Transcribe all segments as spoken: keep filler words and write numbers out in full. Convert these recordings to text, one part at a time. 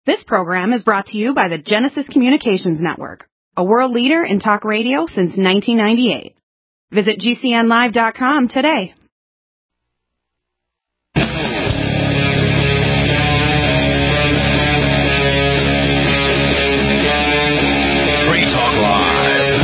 This program is brought to you by the Genesis Communications Network, a world leader in talk radio since nineteen ninety-eight. Visit G C N live dot com today. Free Talk Live.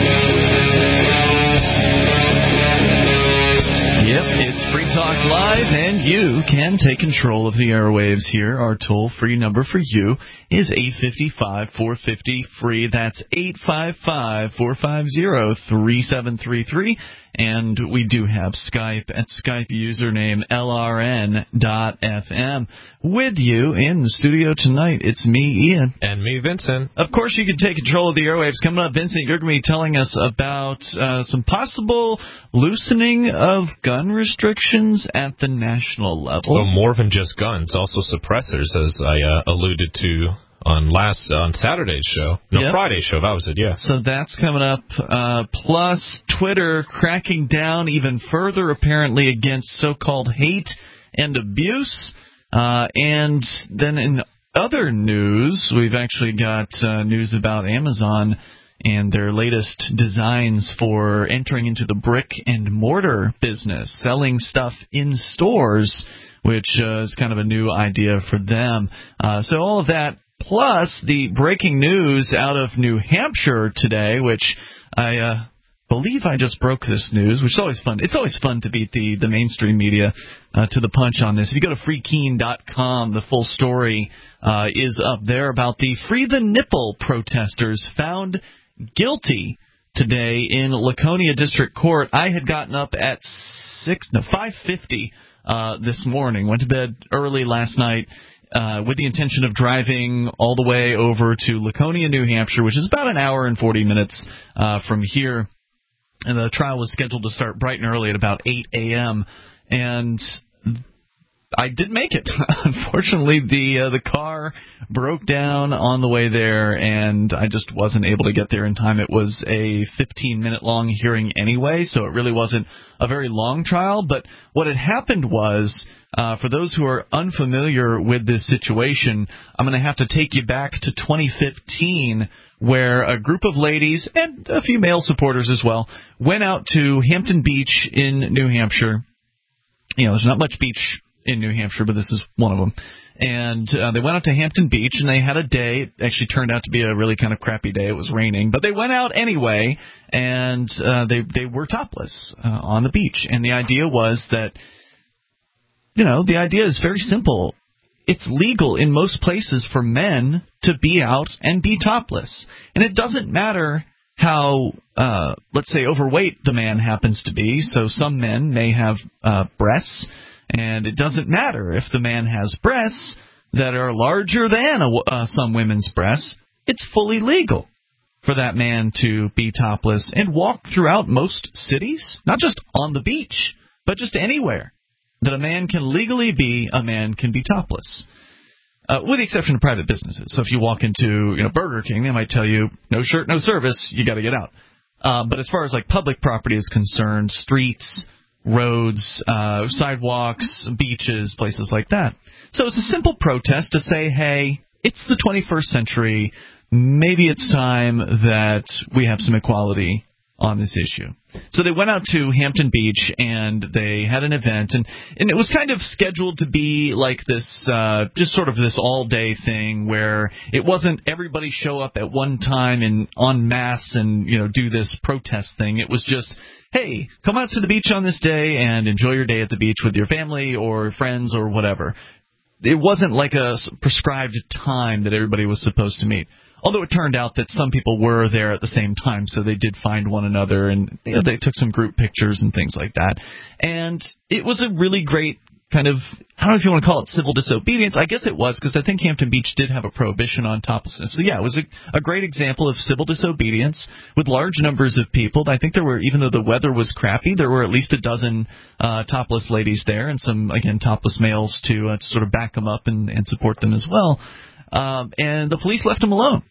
Yep, it's Free Talk Live, and you can take control of the airwaves here. Our toll-free number for you is eight five five, four five zero, free. That's eight five five, four five zero, three seven three three. And we do have Skype at Skype username L R N dot F M. With you in the studio tonight, it's me, Ian. And me, Vincent. Of course, you can take control of the airwaves. Coming up, Vincent, you're going to be telling us about uh, some possible loosening of gun restrictions at the national level. Well, more than just guns, also suppressors, as I uh, alluded to on last on Saturday's show. No, yep. Friday's show, that was it, yes. So that's coming up. Uh, plus, Twitter cracking down even further, apparently, against so-called hate and abuse. Uh, and then in other news, we've actually got uh, news about Amazon and their latest designs for entering into the brick and mortar business, selling stuff in stores, which uh, is kind of a new idea for them. Uh, so all of that, plus the breaking news out of New Hampshire today, which I uh, believe I just broke this news, which is always fun. It's always fun to beat the, the mainstream media uh, to the punch on this. If you go to free keen dot com, the full story uh, is up there about the Free the Nipple protesters found guilty today in Laconia District Court. I had gotten up at six, no, five fifty uh, this morning. Went to bed early last night uh, with the intention of driving all the way over to Laconia, New Hampshire, which is about an hour and forty minutes uh, from here. And the trial was scheduled to start bright and early at about eight a.m. And I didn't make it. Unfortunately, the uh, the car broke down on the way there, and I just wasn't able to get there in time. It was a fifteen-minute long hearing anyway, so it really wasn't a very long trial. But what had happened was, uh, for those who are unfamiliar with this situation, I'm going to have to take you back to twenty fifteen, where a group of ladies, and a few male supporters as well, went out to Hampton Beach in New Hampshire. You know, there's not much beach in New Hampshire, but this is one of them. And uh, they went out to Hampton Beach, and they had a day. It actually turned out to be a really kind of crappy day. It was raining. But they went out anyway, and uh, they, they were topless uh, on the beach. And the idea was that, you know, the idea is very simple. It's legal in most places for men to be out and be topless. And it doesn't matter how, uh, let's say, overweight the man happens to be. So some men may have uh, breasts. And it doesn't matter if the man has breasts that are larger than a, uh, some women's breasts. It's fully legal for that man to be topless and walk throughout most cities, not just on the beach, but just anywhere that a man can legally be, a man can be topless, uh, with the exception of private businesses. So if you walk into, you know, Burger King, they might tell you, no shirt, no service, you got to get out. Uh, but as far as like public property is concerned, streets, roads, uh, sidewalks, beaches, places like that. So it's a simple protest to say, hey, it's the twenty-first century. Maybe it's time that we have some equality on this issue. So they went out to Hampton Beach, and they had an event, and, and it was kind of scheduled to be like this, uh, just sort of this all-day thing where it wasn't everybody show up at one time and en masse and, you know, do this protest thing. It was just, hey, come out to the beach on this day and enjoy your day at the beach with your family or friends or whatever. It wasn't like a prescribed time that everybody was supposed to meet. Although it turned out that some people were there at the same time, so they did find one another, and you know, they took some group pictures and things like that. And it was a really great kind of, I don't know if you want to call it civil disobedience. I guess it was, because I think Hampton Beach did have a prohibition on toplessness. So, yeah, it was a, a great example of civil disobedience with large numbers of people. I think there were, even though the weather was crappy, there were at least a dozen uh, topless ladies there, and some, again, topless males to, uh, to sort of back them up and, and support them as well. Um, and the police left them alone.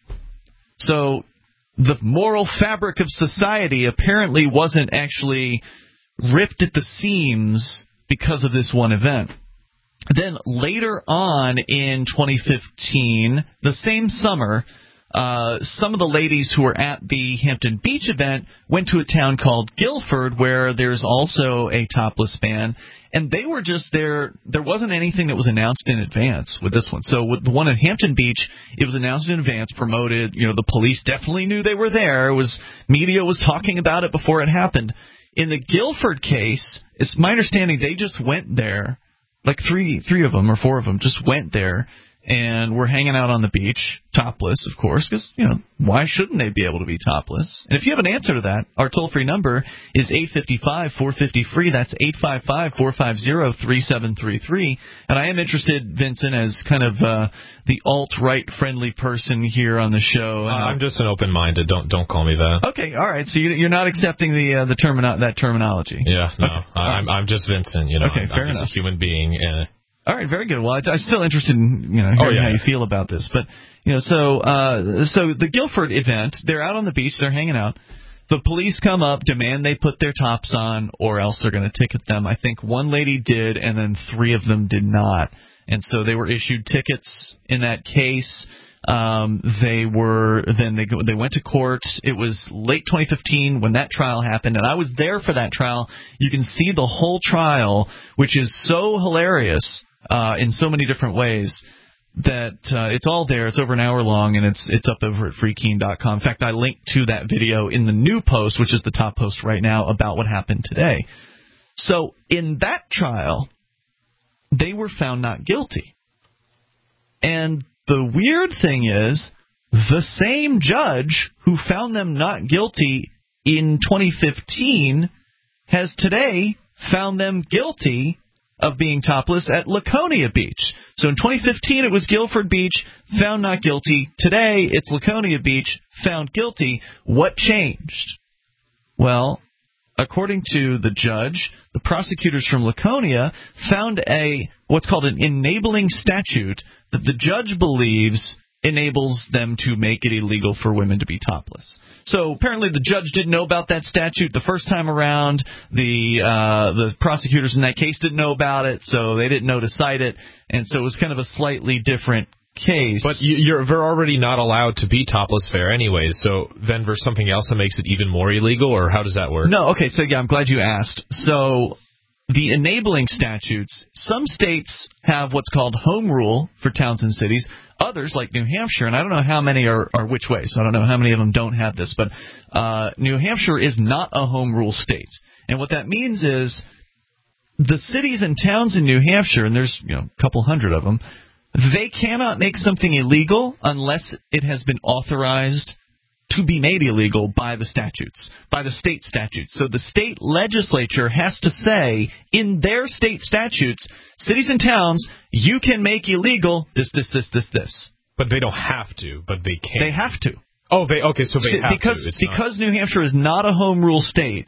So the moral fabric of society apparently wasn't actually ripped at the seams because of this one event. then later on in twenty fifteen, the same summer, uh, some of the ladies who were at the Hampton Beach event went to a town called Guilford, where there's also a topless ban. And they were just there. There wasn't anything that was announced in advance with this one. So with the one at Hampton Beach, it was announced in advance, promoted. You know, the police definitely knew they were there. It was media was talking about it before it happened. In the Guilford case, it's my understanding they just went there, like three, three of them or four of them just went there and were hanging out on the beach, topless, of course, because, you know, why shouldn't they be able to be topless? And if you have an answer to that, our toll-free number is eight five five, four five zero, free. That's eight five five, four five zero, three seven three three. And I am interested, Vincent, as kind of uh, the alt-right friendly person here on the show. Uh, I'm just an open-minded. Don't don't call me that. Okay, all right. So you, you're not accepting the uh, the termino- that terminology. Yeah, no. Okay. I'm I'm just Vincent. You know, okay, I'm, fair I'm just enough. a human being. Uh, All right, very good. Well, I'm still interested in you know hearing oh, yeah. how you feel about this, but you know, so uh, so the Guilford event, they're out on the beach, they're hanging out. The police come up, demand they put their tops on, or else they're going to ticket them. I think one lady did, and then three of them did not, and so they were issued tickets in that case. Um, they were then they go, they went to court. It was late twenty fifteen when that trial happened, and I was there for that trial. You can see the whole trial, which is so hilarious. Uh, in so many different ways that uh, it's all there. It's over an hour long, and it's it's up over at free keene dot com. In fact, I linked to that video in the new post, which is the top post right now, about what happened today. So in that trial, they were found not guilty. And the weird thing is, the same judge who found them not guilty in twenty fifteen has today found them guilty of being topless at Laconia Beach. So in twenty fifteen, it was Guilford Beach, found not guilty. Today, it's Laconia Beach, found guilty. What changed? Well, according to the judge, the prosecutors from Laconia found a what's called an enabling statute that the judge believes enables them to make it illegal for women to be topless. So apparently the judge didn't know about that statute the first time around. The uh, the prosecutors in that case didn't know about it, so they didn't know to cite it. And so it was kind of a slightly different case. But you're they're already not allowed to be topless there anyways. So then there's something else that makes it even more illegal, or how does that work? No, okay, so yeah, I'm glad you asked. So the enabling statutes, some states have what's called home rule for towns and cities. Others, like New Hampshire, and I don't know how many are, are which way, so I don't know how many of them don't have this, but uh, New Hampshire is not a home rule state. And what that means is the cities and towns in New Hampshire, and there's you know a couple hundred of them, they cannot make something illegal unless it has been authorized to be made illegal by the statutes, by the state statutes. So the state legislature has to say in their state statutes, cities and towns, you can make illegal this, this, this, this, this. But they don't have to, but they can. They have to. Oh, they okay, so they have because, to. It's because not. New Hampshire is not a home rule state,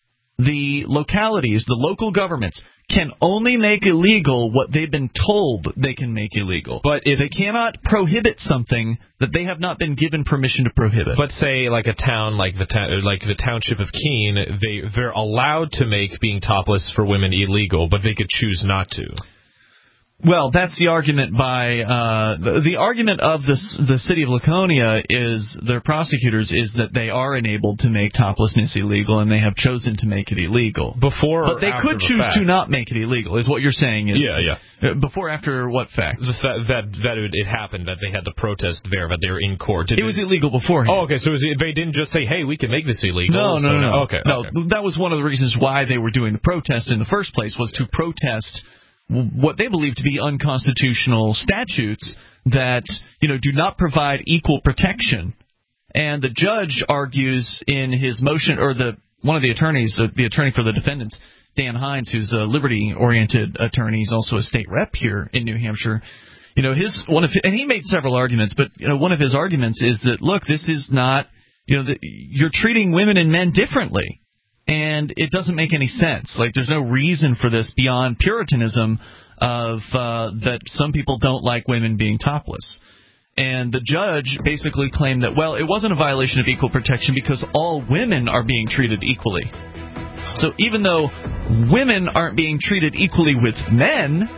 the localities, the local governments, can only make illegal what they've been told they can make illegal. But if they cannot prohibit something that they have not been given permission to prohibit. But say like a town like the ta- like the township of Keene, they they're allowed to make being topless for women illegal, but they could choose not to. Well, that's the argument by uh, the, the argument of the the city of Laconia is their prosecutors is that they are enabled to make toplessness illegal, and they have chosen to make it illegal. Before, but they or after could the choose fact. to not make it illegal. Is what you're saying? Is yeah, yeah. Before, after what fact? The fact that that it, it happened that they had the protest there, that they were in court. It Did was they, illegal beforehand. Oh, okay. So it was, they didn't just say, "Hey, we can make this illegal." No, no, so no, no. Okay, no. okay. That was one of the reasons why they were doing the protest in the first place, was to protest what they believe to be unconstitutional statutes that, you know, do not provide equal protection. And the judge argues in his motion, or the one of the attorneys, uh, the attorney for the defendants, Dan Hines, who's a liberty-oriented attorney, he's also a state rep here in New Hampshire. You know, his one of and he made several arguments, but you know, one of his arguments is that look, this is not, you know, the, you're treating women and men differently. And it doesn't make any sense. Like, there's no reason for this beyond Puritanism of uh, that some people don't like women being topless. And the judge basically claimed that, well, it wasn't a violation of equal protection because all women are being treated equally. So even though women aren't being treated equally with men,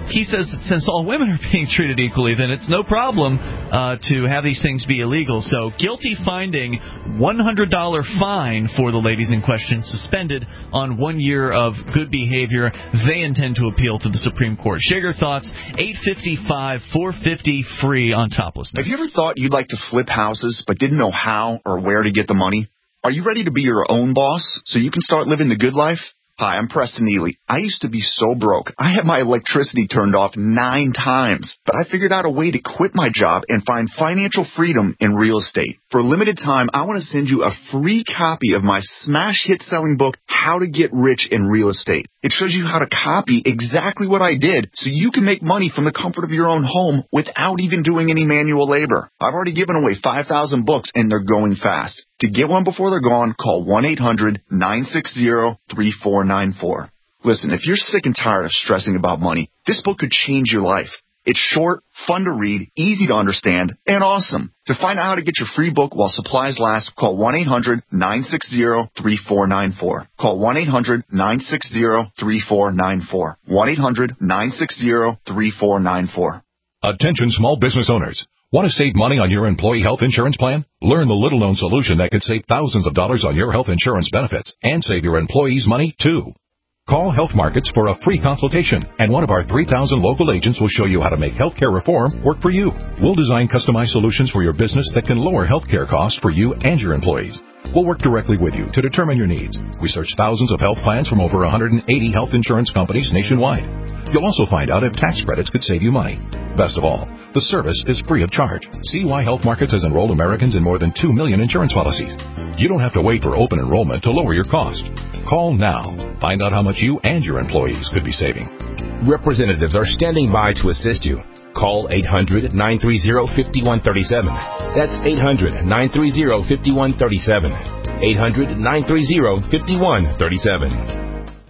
he says that since all women are being treated equally, then it's no problem uh, to have these things be illegal. So guilty finding, one hundred dollars fine for the ladies in question, suspended on one year of good behavior. They intend to appeal to the Supreme Court. Share your thoughts. eight five five, four five zero, free on Toplessness. Have you ever thought you'd like to flip houses but didn't know how or where to get the money? Are you ready to be your own boss so you can start living the good life? Hi, I'm Preston Neely. I used to be so broke. I had my electricity turned off nine times, but I figured out a way to quit my job and find financial freedom in real estate. For a limited time, I want to send you a free copy of my smash hit selling book, How to Get Rich in Real Estate. It shows you how to copy exactly what I did so you can make money from the comfort of your own home without even doing any manual labor. I've already given away five thousand books and they're going fast. To get one before they're gone, call one eight hundred, nine six zero, three four nine four. Listen, if you're sick and tired of stressing about money, this book could change your life. It's short, fun to read, easy to understand, and awesome. To find out how to get your free book while supplies last, call one eight hundred, nine six zero, three four nine four. Call one eight hundred, nine six zero, three four nine four. one eight hundred, nine six zero, three four nine four. Attention small business owners. Want to save money on your employee health insurance plan? Learn the little-known solution that could save thousands of dollars on your health insurance benefits and save your employees money, too. Call Health Markets for a free consultation, and one of our three thousand local agents will show you how to make healthcare reform work for you. We'll design customized solutions for your business that can lower healthcare costs for you and your employees. We'll work directly with you to determine your needs. We search thousands of health plans from over one hundred eighty health insurance companies nationwide. You'll also find out if tax credits could save you money. Best of all, the service is free of charge. See why Health Markets has enrolled Americans in more than two million insurance policies. You don't have to wait for open enrollment to lower your cost. Call now. Find out how much you and your employees could be saving. Representatives are standing by to assist you. Call eight hundred, nine three zero, five one three seven. That's eight hundred, nine three zero, five one three seven. eight hundred, nine three zero, five one three seven.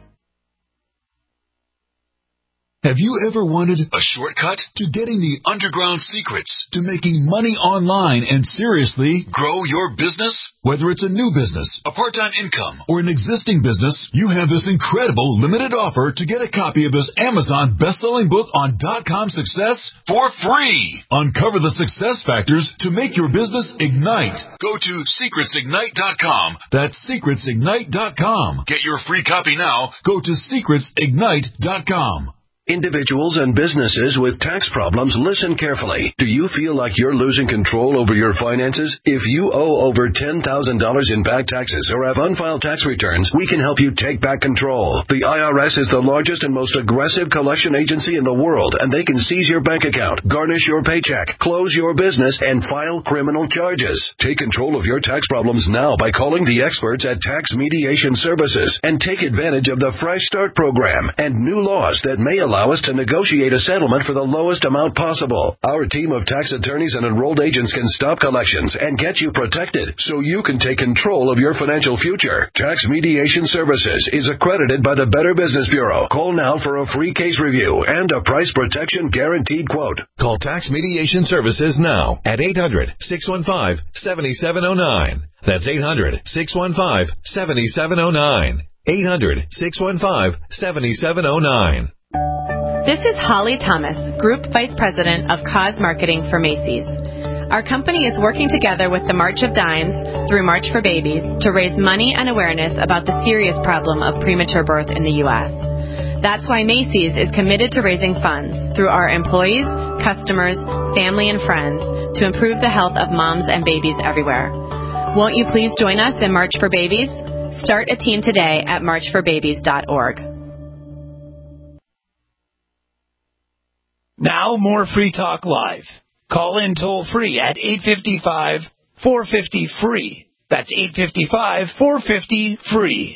Have you ever wanted a shortcut to getting the underground secrets to making money online and seriously grow your business? Whether it's a new business, a part-time income, or an existing business, you have this incredible limited offer to get a copy of this Amazon best-selling book on dot-com success for free. Uncover the success factors to make your business ignite. Go to secrets ignite dot com. That's secrets ignite dot com. Get your free copy now. Go to secrets ignite dot com. Individuals and businesses with tax problems, listen carefully. Do you feel like you're losing control over your finances? If you owe over ten thousand dollars in back taxes or have unfiled tax returns, we can help you take back control. The I R S is the largest and most aggressive collection agency in the world, and they can seize your bank account, garnish your paycheck, close your business, and file criminal charges. Take control of your tax problems now by calling the experts at Tax Mediation Services and take advantage of the Fresh Start program and new laws that may allow us to negotiate a settlement for the lowest amount possible. Our team of tax attorneys and enrolled agents can stop collections and get you protected so you can take control of your financial future. Tax Mediation Services is accredited by the Better Business Bureau. Call now for a free case review and a price protection guaranteed quote. Call Tax Mediation Services now at eight hundred, six one five, seven seven zero nine. That's eight hundred, six one five, seven seven zero nine. eight hundred, six one five, seven seven zero nine. This is Holly Thomas, Group Vice President of Cause Marketing for Macy's. Our company is working together with the March of Dimes through March for Babies to raise money and awareness about the serious problem of premature birth in the U S. That's why Macy's is committed to raising funds through our employees, customers, family, and friends to improve the health of moms and babies everywhere. Won't you please join us in March for Babies? Start a team today at march for babies dot org. Now more Free Talk Live. Call in toll free at eight five five, four five zero, free. That's eight five five, four five zero, free.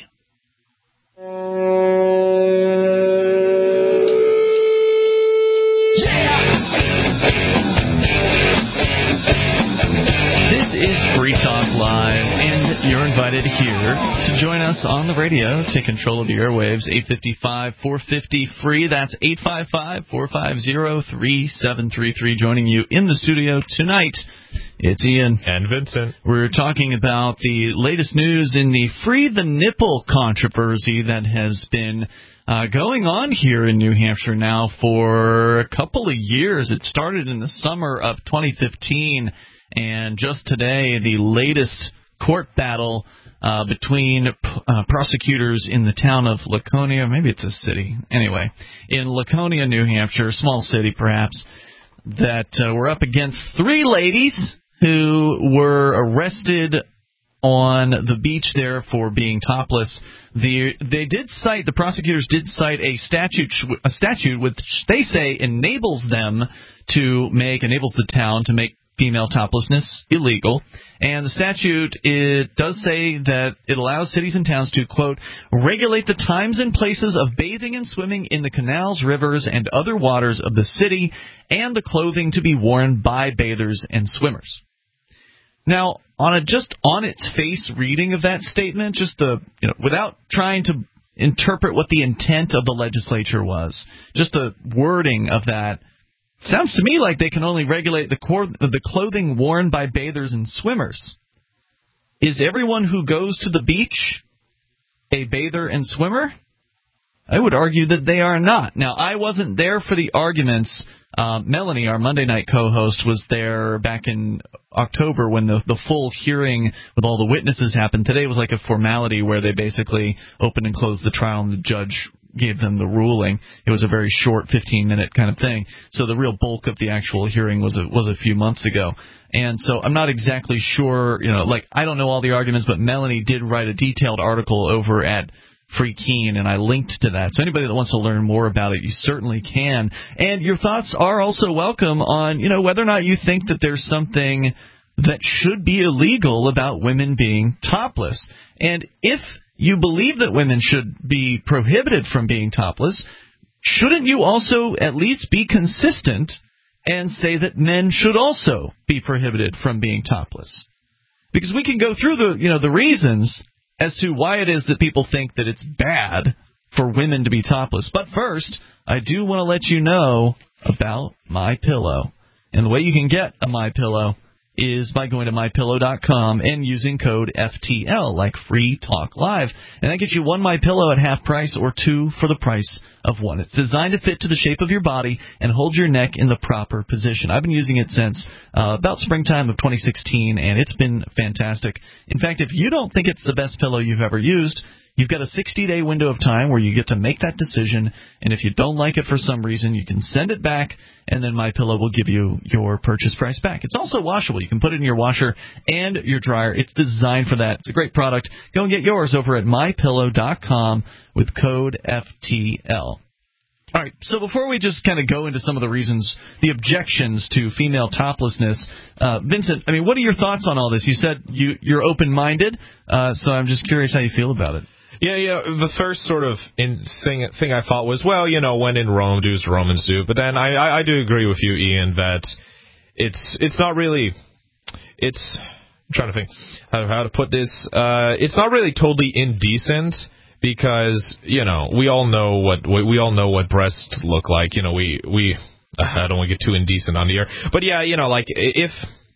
This is Free Talk Live, and you're invited here to join us on the radio. Take control of the airwaves, eight five five, four five zero, free. That's eight five five, four five zero, three seven three three. Joining you in the studio tonight, it's Ian. And Vincent. We're talking about the latest news in the Free the Nipple controversy that has been uh, going on here in New Hampshire now for a couple of years. It started in the summer of twenty fifteen, and just today, the latest court battle uh, between uh, prosecutors in the town of Laconia. Maybe it's a city. Anyway, in Laconia, New Hampshire, small city perhaps, that uh, were up against three ladies who were arrested on the beach there for being topless. The, they did cite, the prosecutors did cite a statute, a statute which they say enables them to make, enables the town to make female toplessness illegal. And the statute, it does say that it allows cities and towns to, quote, regulate the times and places of bathing and swimming in the canals, rivers, and other waters of the city, and the clothing to be worn by bathers and swimmers. Now, on a just on its face reading of that statement, just the, you know, without trying to interpret what the intent of the legislature was, just the wording of that, sounds to me like they can only regulate the, cor- the clothing worn by bathers and swimmers. Is everyone who goes to the beach a bather and swimmer? I would argue that they are not. Now, I wasn't there for the arguments. Uh, Melanie, our Monday night co-host, was there back in October when the, the full hearing with all the witnesses happened. Today was like a formality where they basically opened and closed the trial and the judge gave them the ruling. It was a very short fifteen-minute kind of thing. So the real bulk of the actual hearing was a, was a few months ago. And so I'm not exactly sure, you know, like I don't know all the arguments, but Melanie did write a detailed article over at Free Keene, and I linked to that. So anybody that wants to learn more about it, you certainly can. And your thoughts are also welcome on, you know, whether or not you think that there's something that should be illegal about women being topless. And if you believe that women should be prohibited from being topless, shouldn't you also at least be consistent and say that men should also be prohibited from being topless? Because we can go through the, you know, the reasons as to why it is that people think that it's bad for women to be topless. But first, I do want to let you know about MyPillow. And the way you can get a MyPillow is by going to my pillow dot com and using code F T L, like Free Talk Live. And that gets you one MyPillow at half price or two for the price of one. It's designed to fit to the shape of your body and hold your neck in the proper position. I've been using it since uh, about springtime of twenty sixteen, and it's been fantastic. In fact, if you don't think it's the best pillow you've ever used, you've got a sixty-day window of time where you get to make that decision, and if you don't like it for some reason, you can send it back, and then MyPillow will give you your purchase price back. It's also washable. You can put it in your washer and your dryer. It's designed for that. It's a great product. Go and get yours over at my pillow dot com with code F T L. All right, so before we just kind of go into some of the reasons, the objections to female toplessness, uh, Vincent, I mean, what are your thoughts on all this? You said you, you're open-minded, uh, so I'm just curious how you feel about it. Yeah, yeah. The first sort of in thing thing I thought was, well, you know, when in Rome, do as Romans do. But then I, I, I do agree with you, Ian, that it's it's not really it's I'm trying to think how, how to put this. Uh, it's not really totally indecent because you know we all know what we all know what breasts look like. You know, we we I don't want to get too indecent on the air, but yeah, you know, like if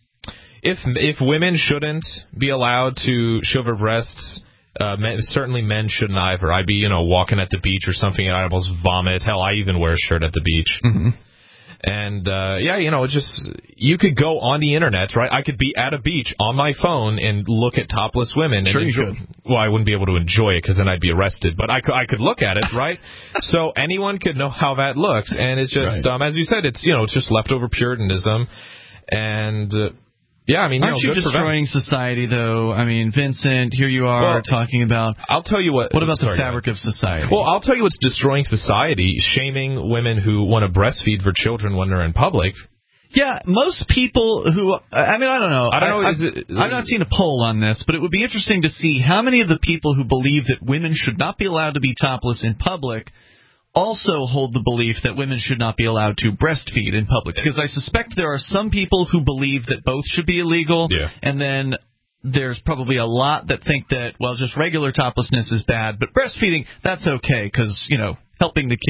if if women shouldn't be allowed to show their breasts. Uh, men, certainly men shouldn't either. I'd be, you know, walking at the beach or something and I'd almost vomit. Hell, I even wear a shirt at the beach. Mm-hmm. And, uh, yeah, you know, it's just, you could go on the internet, right? I could be at a beach on my phone and look at topless women. Sure and you enjoy, could. Well, I wouldn't be able to enjoy it because then I'd be arrested. But I could, I could look at it, right? So anyone could know how that looks. And it's just, right. um, as you said, it's, you know, it's just leftover Puritanism. And, uh, Yeah, I mean, aren't you, know, you destroying society, though? I mean, Vincent, here you are well, talking about. I'll tell you what. What about sorry, the fabric of society? Well, I'll tell you what's destroying society: shaming women who want to breastfeed their children when they're in public. Yeah, most people who. I mean, I don't know. I don't know. I, is it, I've not seen a poll on this, but it would be interesting to see how many of the people who believe that women should not be allowed to be topless in public also hold the belief that women should not be allowed to breastfeed in public. Because I suspect there are some people who believe that both should be illegal, yeah. and then there's probably a lot that think that, well, just regular toplessness is bad, but breastfeeding, that's okay because, you know, helping the kid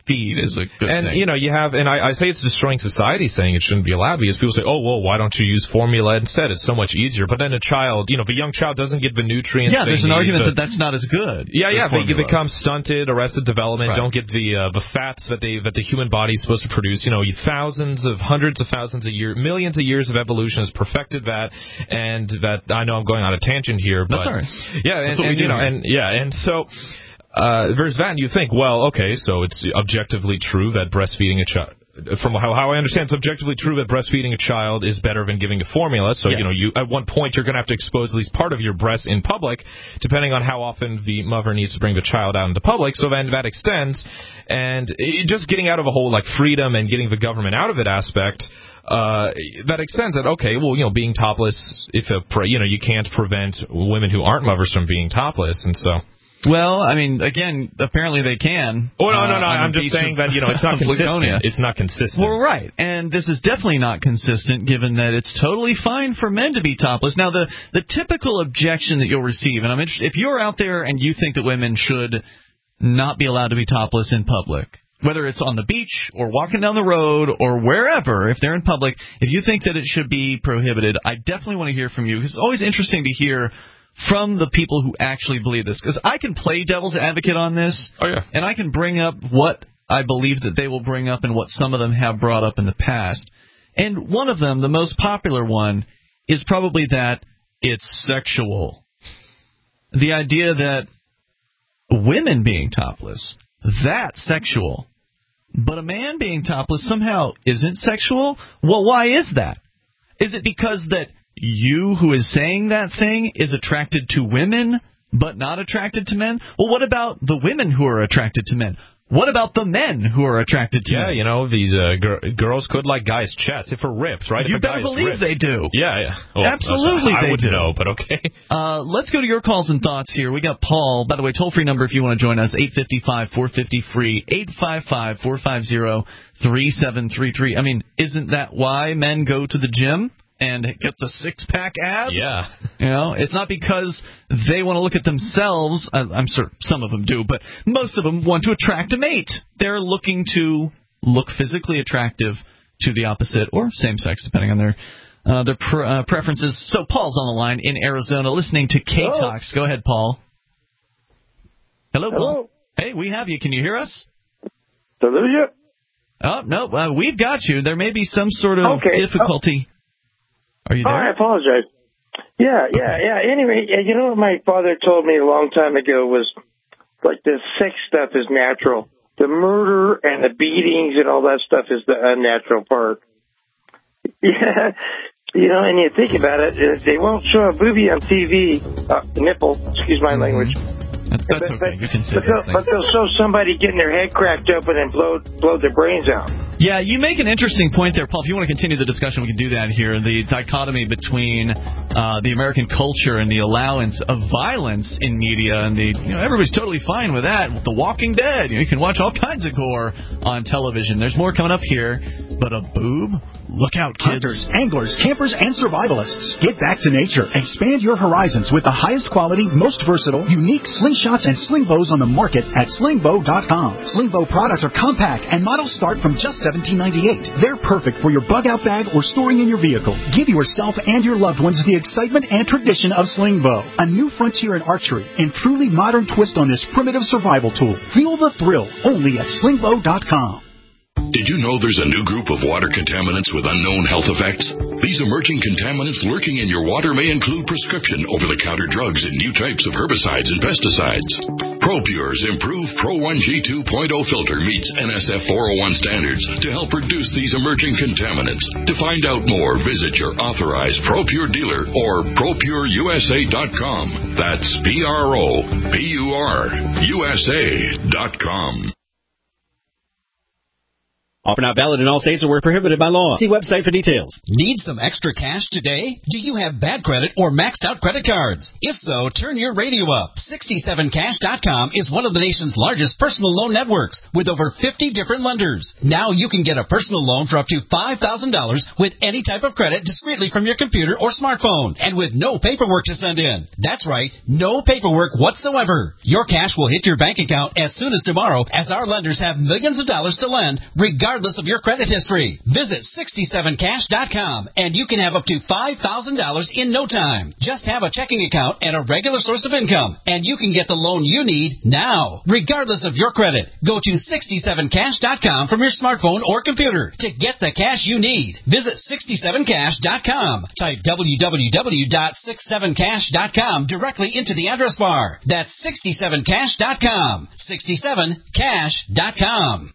breastfeed is a good and, thing. And, you know, you have, and I, I say it's destroying society saying it shouldn't be allowed because people say, oh, well, why don't you use formula instead? It's so much easier. But then a child, you know, if a young child doesn't get the nutrients Yeah, there's an need, argument the, that that's not as good. Yeah, yeah, they formula. become stunted, arrested development, right. don't get the uh, the fats that they that the human body is supposed to produce. You know, thousands of, hundreds of thousands of years, millions of years of evolution has perfected that, and that, I know I'm going on a tangent here, but. That's all right. Yeah, and, and you know, and, yeah, and so. Uh, there's that, and you think, well, okay, so it's objectively true that breastfeeding a child, from how, how I understand, it's objectively true that breastfeeding a child is better than giving a formula. So, yeah. you know, you at one point you're going to have to expose at least part of your breast in public, depending on how often the mother needs to bring the child out into public. So then that extends, and it, just getting out of a whole like freedom and getting the government out of it aspect. Uh, that extends that, okay, well, you know, being topless, if a, you know, you can't prevent women who aren't mothers from being topless, and so. Well, I mean, again, apparently they can. Oh, no, no, no, uh, I'm just saying that, you know, it's not consistent. It's not consistent. Well, right. And this is definitely not consistent, given that it's totally fine for men to be topless. Now, the, the typical objection that you'll receive, and I'm interested, if you're out there and you think that women should not be allowed to be topless in public, whether it's on the beach or walking down the road or wherever, if they're in public, if you think that it should be prohibited, I definitely want to hear from you, because it's always interesting to hear from the people who actually believe this, because I can play devil's advocate on this, oh, yeah. and I can bring up what I believe that they will bring up and what some of them have brought up in the past. And one of them, the most popular one, is probably that it's sexual. The idea that women being topless, that's sexual, but a man being topless somehow isn't sexual? Well, why is that? Is it because that you who is saying that thing is attracted to women but not attracted to men? Well, what about the women who are attracted to men? What about the men who are attracted to yeah, men? Yeah, you know, these uh, gr- girls could like guys' chests if they're ripped, right? You if better believe ripped. they do. Yeah, yeah. Oh, Absolutely I they wouldn't do. know, but okay. Uh, let's go to your calls and thoughts here. We got Paul. By the way, toll-free number if you want to join us, eight five five, four five zero, free, eight five five, four five zero, three seven three three. I mean, isn't that why men go to the gym? And get the six-pack abs? Yeah. You know, it's not because they want to look at themselves. I'm sure some of them do, but most of them want to attract a mate. They're looking to look physically attractive to the opposite or same sex, depending on their uh, their pre- uh, preferences. So Paul's on the line in Arizona listening to K-Talks. Go ahead, Paul. Hello, Hello, Paul. Hey, we have you. Can you hear us? Hallelujah. Oh, no, uh, we've got you. There may be some sort of okay. difficulty. Oh. Are you there? Oh, I apologize. Yeah, yeah, yeah. Anyway, you know what my father told me a long time ago was, like, the sex stuff is natural. The murder and the beatings and all that stuff is the unnatural part. Yeah, you know, and you think about it, they won't show a booby on T V, uh, nipple, excuse my mm-hmm. language. That's but, okay. But, you can say but, they'll, but they'll show somebody getting their head cracked open and blow blow their brains out. Yeah, you make an interesting point there, Paul. If you want to continue the discussion, we can do that here. The dichotomy between uh, the American culture and the allowance of violence in media, and the you know everybody's totally fine with that. With The Walking Dead, you know, you can watch all kinds of gore on television. There's more coming up here, but a boob? Look out, kids. Hunters, anglers, campers, and survivalists. Get back to nature. Expand your horizons with the highest quality, most versatile, unique slingshots and sling bows on the market at sling bow dot com. Sling bow products are compact and models start from just seventeen ninety-eight. They're perfect for your bug-out bag or storing in your vehicle. Give yourself and your loved ones the excitement and tradition of sling bow, a new frontier in archery and truly modern twist on this primitive survival tool. Feel the thrill only at sling bow dot com. Did you know there's a new group of water contaminants with unknown health effects? These emerging contaminants lurking in your water may include prescription over-the-counter drugs and new types of herbicides and pesticides. ProPure's improved Pro one G two point oh filter meets N S F four oh one standards to help reduce these emerging contaminants. To find out more, visit your authorized ProPure dealer or pro pure U S A dot com. That's P R O P U R U S A dot com. Offer not valid in all states or where prohibited by law. See website for details. Need some extra cash today? Do you have bad credit or maxed out credit cards? If so, turn your radio up. sixty-seven cash dot com is one of the nation's largest personal loan networks with over fifty different lenders. Now you can get a personal loan for up to five thousand dollars with any type of credit discreetly from your computer or smartphone and with no paperwork to send in. That's right, no paperwork whatsoever. Your cash will hit your bank account as soon as tomorrow, as our lenders have millions of dollars to lend regardless of your credit history. Visit sixty-seven cash dot com and you can have up to five thousand dollars in no time. Just have a checking account and a regular source of income, and you can get the loan you need now, regardless of your credit. Go to sixty-seven cash dot com from your smartphone or computer to get the cash you need. Visit sixty-seven cash dot com. Type w w w dot sixty-seven cash dot com directly into the address bar. That's sixty-seven cash dot com. sixty-seven cash dot com.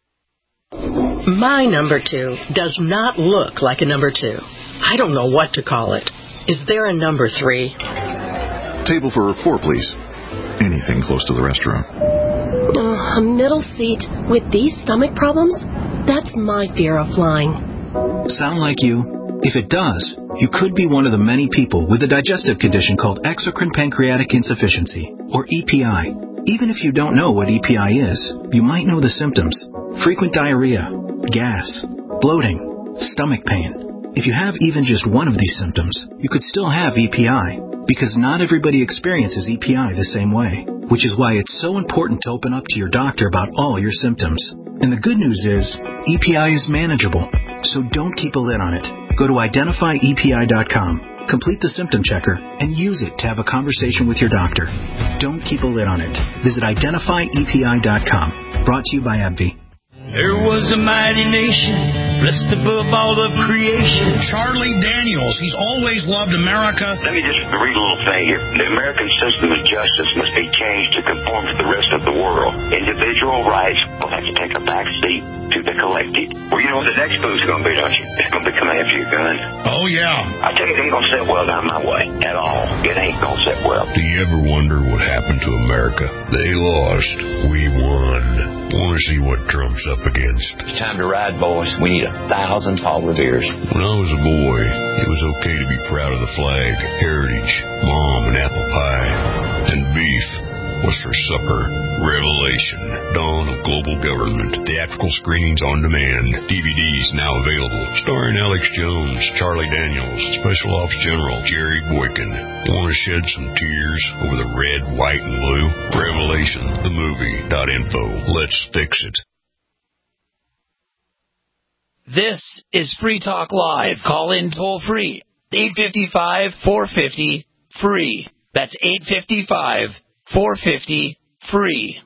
My number two does not look like a number two. I don't know what to call it. Is there a number three? Table for four, please. Anything close to the restroom. Uh, a middle seat with these stomach problems? That's my fear of flying. Sound like you? If it does, you could be one of the many people with a digestive condition called exocrine pancreatic insufficiency, or E P I. Even if you don't know what E P I is, you might know the symptoms. Frequent diarrhea, gas, bloating, stomach pain. If you have even just one of these symptoms, you could still have E P I, because not everybody experiences E P I the same way, which is why it's so important to open up to your doctor about all your symptoms. And the good news is, E P I is manageable, so don't keep a lid on it. Go to identify E P I dot com, complete the symptom checker, and use it to have a conversation with your doctor. Don't keep a lid on it. Visit identify E P I dot com. Brought to you by AbbVie. There was a mighty nation, blessed above all of creation. Charlie Daniels, he's always loved America. Let me just read a little thing here. The American system of justice must be changed to conform to the rest of the world. Individual rights will have to take a back seat to the collective. Well, you know what the next move's going to be, don't you? It's going to be coming after your gun. Oh, yeah. I tell you, it ain't going to sit well down my way at all. It ain't going to sit well. Do you ever wonder what happened to America? They lost. We won. Want to see what Trump's up against? It's time to ride, boys. We need a thousand Paul Reveres. When I was a boy, it was okay to be proud of the flag, heritage, mom and apple pie, and beef. What's for supper? Revelation. Dawn of Global Government. Theatrical screenings on demand. D V Ds now available. Starring Alex Jones, Charlie Daniels, Special Ops General Jerry Boykin. Want to shed some tears over the red, white, and blue? Revelation, the movie dot info. Let's fix it. This is Free Talk Live. Call in toll free. eight five five, four five zero, free. That's eight five five, four five zero, free.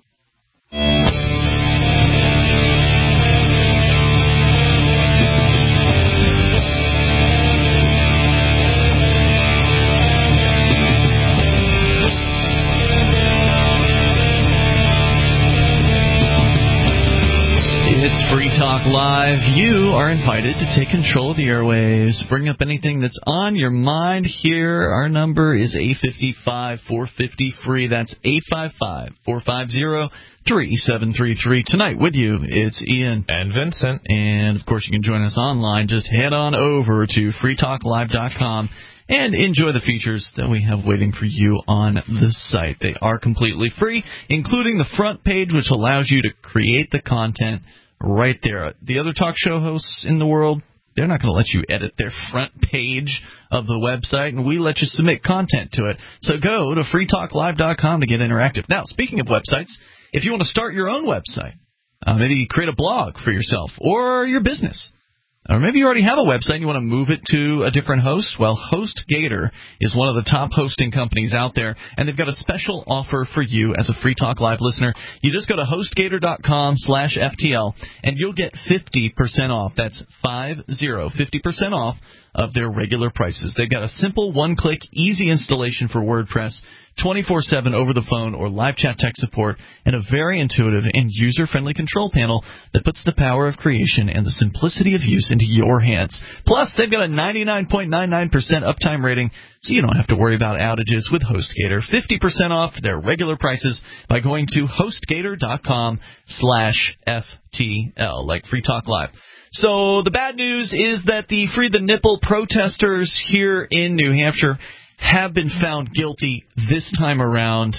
It's Free Talk Live. You are invited to take control of the airwaves. Bring up anything that's on your mind here. Our number is eight five five, four five zero, free. That's eight five five, four five zero, three seven three three. Tonight with you, it's Ian. And Vincent. And, of course, you can join us online. Just head on over to free talk live dot com and enjoy the features that we have waiting for you on the site. They are completely free, including the front page, which allows you to create the content right there. The other talk show hosts in the world, they're not going to let you edit their front page of the website, and we let you submit content to it. So go to free talk live dot com to get interactive. Now, speaking of websites, if you want to start your own website, uh, maybe create a blog for yourself or your business, or maybe you already have a website and you want to move it to a different host. Well, HostGator is one of the top hosting companies out there, and they've got a special offer for you as a Free Talk Live listener. You just go to HostGator dot com slash F T L, and you'll get fifty percent off. That's five zero, fifty percent off of their regular prices. They've got a simple one-click, easy installation for WordPress twenty-four seven over the phone or live chat tech support, and a very intuitive and user-friendly control panel that puts the power of creation and the simplicity of use into your hands. Plus, they've got a ninety-nine point nine nine percent uptime rating, so you don't have to worry about outages with HostGator. fifty percent off their regular prices by going to HostGator.com slash FTL, like Free Talk Live. So the bad news is that the Free the Nipple protesters here in New Hampshire have been found guilty this time around.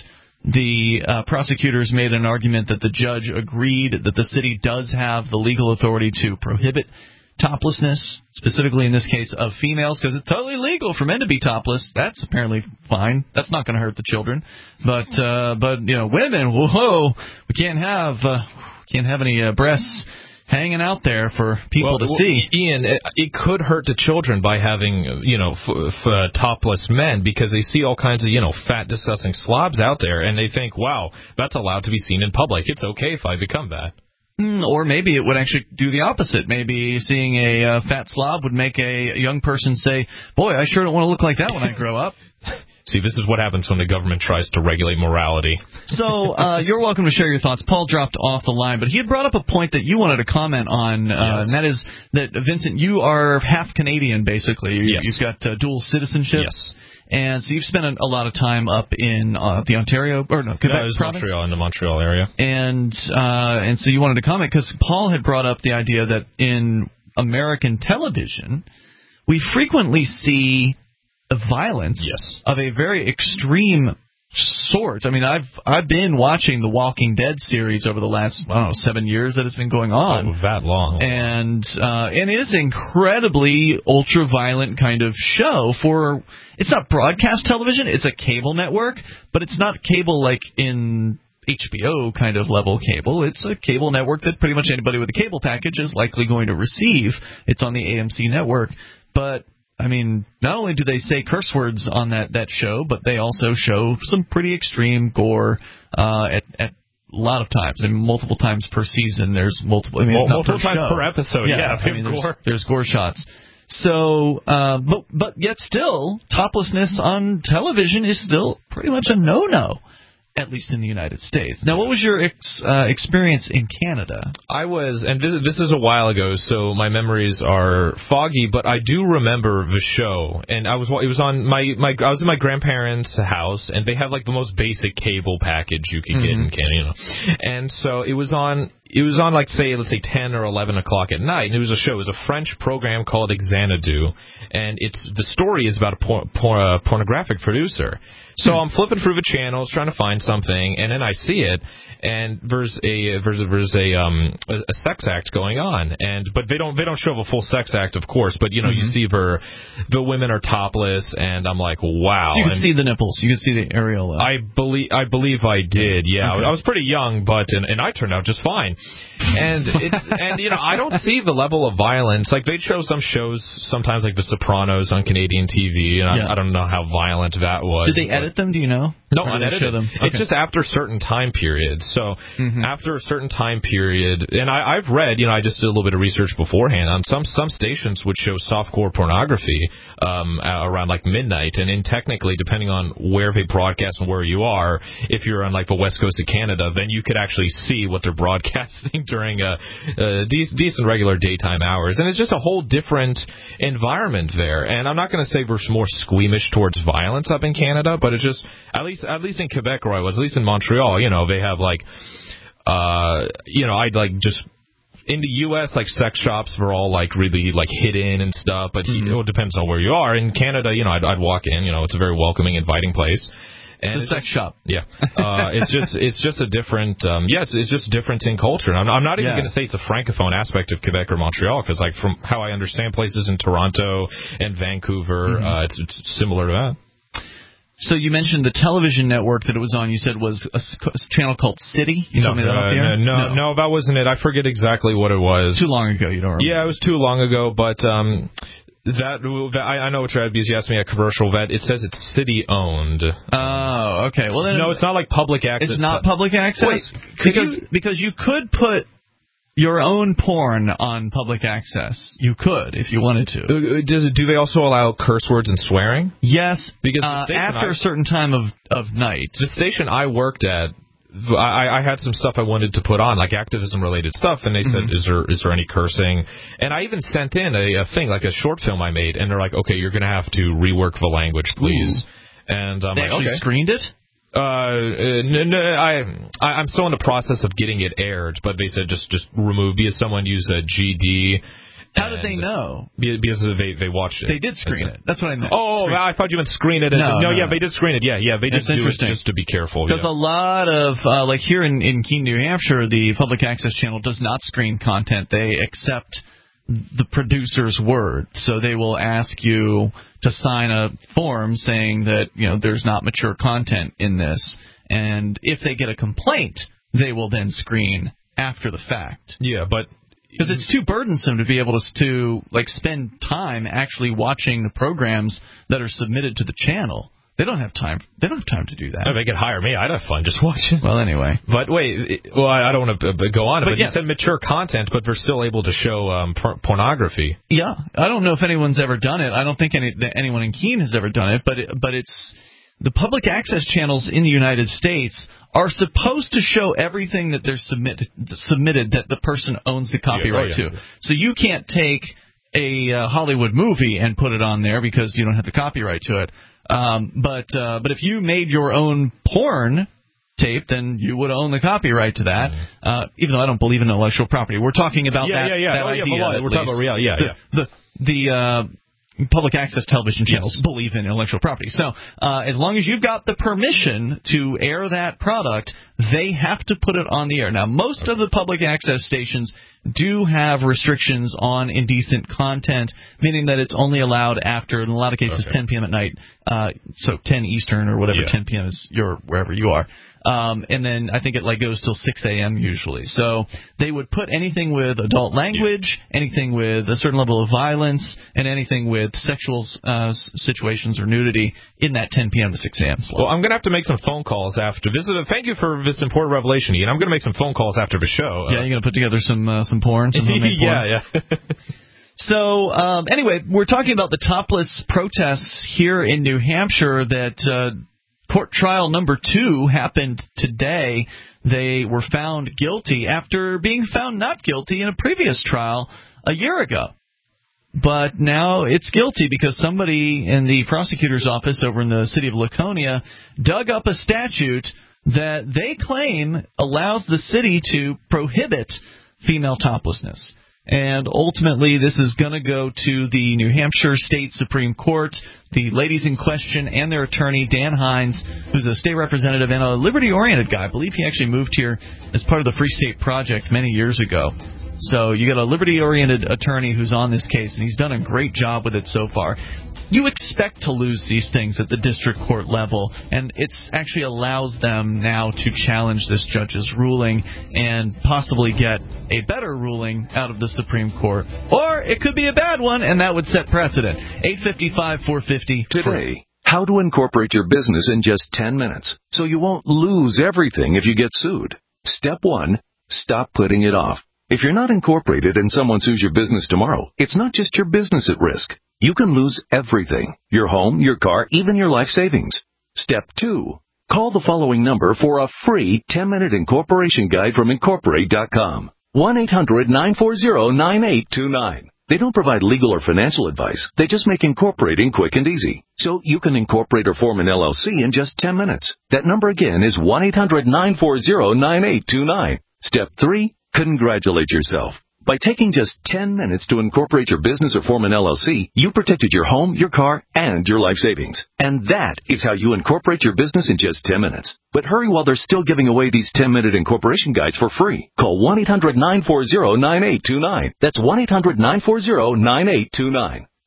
The uh, prosecutors made an argument that the judge agreed that the city does have the legal authority to prohibit toplessness, specifically in this case of females, because it's totally legal for men to be topless. That's apparently fine. That's not going to hurt the children. But uh, but you know, women, whoa, we can't have uh, can't have any uh, breasts hanging out there for people well, to well, see. Ian, it, it could hurt the children by having, you know, f- f- uh, topless men, because they see all kinds of, you know, fat, disgusting slobs out there, and they think, wow, that's allowed to be seen in public. It's okay if I become that. Mm, or maybe it would actually do the opposite. Maybe seeing a uh, fat slob would make a young person say, boy, I sure don't want to look like that when I grow up. See, this is what happens when the government tries to regulate morality. So uh, you're welcome to share your thoughts. Paul dropped off the line, but he had brought up a point that you wanted to comment on, uh, yes. and that is that, Vincent, you are half Canadian, basically. You, yes. You've got uh, dual citizenship. Yes. And so you've spent a, a lot of time up in uh, the Ontario, or no, Quebec no, it was province? Montreal, in the Montreal area. And, uh, and so you wanted to comment, because Paul had brought up the idea that in American television, we frequently see violence yes. of a very extreme sort. I mean, I've I've been watching the Walking Dead series over the last, I don't know, seven years that it's been going on. Oh, that long. And uh, and it is an incredibly ultra-violent kind of show for, it's not broadcast television, it's a cable network, but it's not cable like in H B O kind of level cable. It's a cable network that pretty much anybody with a cable package is likely going to receive. It's on the A M C network. But I mean, not only do they say curse words on that, that show, but they also show some pretty extreme gore uh, at, at a lot of times. I mean, multiple times per season. There's multiple. I mean, well, not multiple per times show. per episode. Yeah, yeah I mean, there's, gore. there's gore shots. So, uh, but but yet still, toplessness on television is still pretty much a no-no. At least in the United States. Now, what was your ex, uh, experience in Canada? I was, and this, this is a while ago, so my memories are foggy, but I do remember the show. And I was, it was on my, my, I was in my grandparents' house, and they have like the most basic cable package you could mm-hmm. get in Canada, you know. And so it was on, it was on like say, let's say ten or eleven o'clock at night, and it was a show. It was a French program called Xanadu, and it's the story is about a por- por- uh, pornographic producer. So I'm flipping through the channels trying to find something, and then I see it, and there's a there's a, there's a um a, a sex act going on, and but they don't they don't show the full sex act, of course, but you know mm-hmm. you see the the women are topless, and I'm like, wow. So you could and see the nipples, you could see the areola. I believe I believe I did, yeah. Okay. I was pretty young, but and, and I turned out just fine. And it's and you know I don't see the level of violence. Like they'd show some shows sometimes, like The Sopranos on Canadian T V, and yeah. I, I don't know how violent that was. Did they edit them? Do you know? No, unedited. Them? Okay. It's just after certain time periods. So mm-hmm. after a certain time period, and I, I've read, you know, I just did a little bit of research beforehand. On some some stations would show softcore pornography um, around like midnight, and in technically, depending on where they broadcast and where you are, if you're on like the west coast of Canada, then you could actually see what they're broadcasting during a, a de- decent regular daytime hours, and it's just a whole different environment there. And I'm not going to say we're more squeamish towards violence up in Canada, but it's just at least at least in Quebec where I was, at least in Montreal, you know, they have like, uh, you know, I'd like just in the U S like sex shops were all like really like hidden and stuff, but mm-hmm. it depends on where you are. In Canada, you know, I'd, I'd walk in, you know, it's a very welcoming, inviting place. And the sex just, shop. Yeah. Uh, it's just it's just a different, um, yes, yeah, it's, it's just different in culture. I'm, I'm not even yeah. going to say it's a francophone aspect of Quebec or Montreal, because like from how I understand places in Toronto and Vancouver, mm-hmm. uh, it's, it's similar to that. So you mentioned the television network that it was on. You said was a channel called City. You no, told me that uh, off the air? No, no, no, that wasn't it. I forget exactly what it was. Too long ago. You don't remember? Yeah, it was too long ago. But um, that, that I, I know what you're at because you asked me a commercial vet. It says it's city owned. Oh, okay. Well, then no, it's not like public access. It's not public access. Wait, because you, because you could put your own porn on public access. You could if you wanted to. Does it, do they also allow curse words and swearing? Yes, because uh, after I, a certain time of, of night. The station I worked at, I, I had some stuff I wanted to put on, like activism-related stuff, and they said, mm-hmm. "Is there is there any cursing?" And I even sent in a, a thing, like a short film I made, and they're like, "Okay, you're going to have to rework the language, please." Ooh. And um, they like, actually okay. screened it. Uh, no, no, I, I, I'm still in the process of getting it aired, but they said just, just remove, because someone used a G D. How did they know? Because they they watched it. They did screen it. That's what I meant. Oh, screen. I thought you meant screen it. As no, no, no, yeah, no. they did screen it. Yeah, yeah, they did That's do it just to be careful. Because yeah. a lot of, uh, like here in, in Keene, New Hampshire, the public access channel does not screen content. They accept the producer's word. So they will ask you to sign a form saying that, you know, there's not mature content in this. And if they get a complaint, they will then screen after the fact. Yeah, but because it's too burdensome to be able to, to like spend time actually watching the programs that are submitted to the channel. They don't have time. They don't have time to do that. No, they could hire me. I'd have fun just watching. Well, anyway. But wait, well, I don't want to go on. But, but yes. You said mature content, but they're still able to show um, por- pornography. Yeah, I don't know if anyone's ever done it. I don't think any that anyone in Keene has ever done it. But it, but it's the public access channels in the United States are supposed to show everything that they're submit, submitted that the person owns the copyright yeah, oh, yeah. to. So you can't take a uh, Hollywood movie and put it on there because you don't have the copyright to it. Um, but uh, but if you made your own porn tape, then you would own the copyright to that. Mm. Uh, even though I don't believe in intellectual property, we're talking about yeah, that, yeah, yeah. that oh, idea. Yeah, we're least. talking about real. Yeah, the, yeah. The the, the uh, public access television channels yes. believe in intellectual property. So uh, as long as you've got the permission to air that product, they have to put it on the air. Now, most okay. of the public access stations do have restrictions on indecent content, meaning that it's only allowed after, in a lot of cases, okay. ten p.m. at night, uh, so ten Eastern or whatever, yeah. ten p.m. is your wherever you are. Um, and then I think it like goes till six a.m. usually. So they would put anything with adult language, yeah. anything with a certain level of violence, and anything with sexual uh, situations or nudity in that ten p.m. to six a.m. slot. Well, I'm going to have to make some phone calls after this. Is a, thank you for this important revelation, Ian. I'm going to make some phone calls after the show. Yeah, uh, you're going to put together some uh, some porn, some homemade porn. yeah, yeah. So, um, anyway, we're talking about the topless protests here in New Hampshire that uh, court trial number two happened today. They were found guilty after being found not guilty in a previous trial a year ago. But now it's guilty because somebody in the prosecutor's office over in the city of Laconia dug up a statute that they claim allows the city to prohibit female toplessness. And ultimately, this is going to go to the New Hampshire State Supreme Court. The ladies in question and their attorney, Dan Hines, who's a state representative and a liberty-oriented guy. I believe he actually moved here as part of the Free State Project many years ago. So you got a liberty-oriented attorney who's on this case, and he's done a great job with it so far. You expect to lose these things at the district court level, and it actually allows them now to challenge this judge's ruling and possibly get a better ruling out of the Supreme Court. Or it could be a bad one, and that would set precedent. eight five five, four fifty Today, how to incorporate your business in just ten minutes so you won't lose everything if you get sued. Step one, stop putting it off. If you're not incorporated and someone sues your business tomorrow, it's not just your business at risk. You can lose everything, your home, your car, even your life savings. Step two, call the following number for a free ten-minute incorporation guide from Incorporate dot com. one eight hundred nine four zero nine eight two nine. They don't provide legal or financial advice. They just make incorporating quick and easy. So you can incorporate or form an L L C in just ten minutes. That number again is one eight hundred nine four zero nine eight two nine. Step three, congratulate yourself. By taking just ten minutes to incorporate your business or form an L L C, you protected your home, your car, and your life savings. And that is how you incorporate your business in just ten minutes. But hurry while they're still giving away these ten-minute incorporation guides for free. Call one eight hundred nine four zero nine eight two nine. That's one eight hundred nine four zero nine eight two nine.